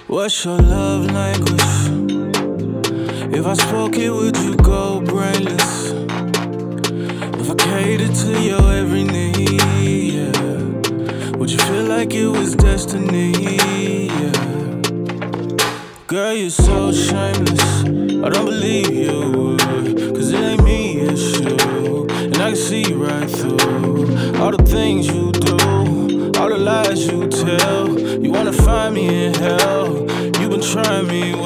What's your love language? If I spoke it, would you go brainless? If I catered to your every need, yeah, would you feel like it was destiny, yeah? Girl, you're so shameless, I don't believe you would, cause it ain't me, it's you. And I can see right through all the things you do, all the lies you tell. You wanna find me in hell, you've been trying me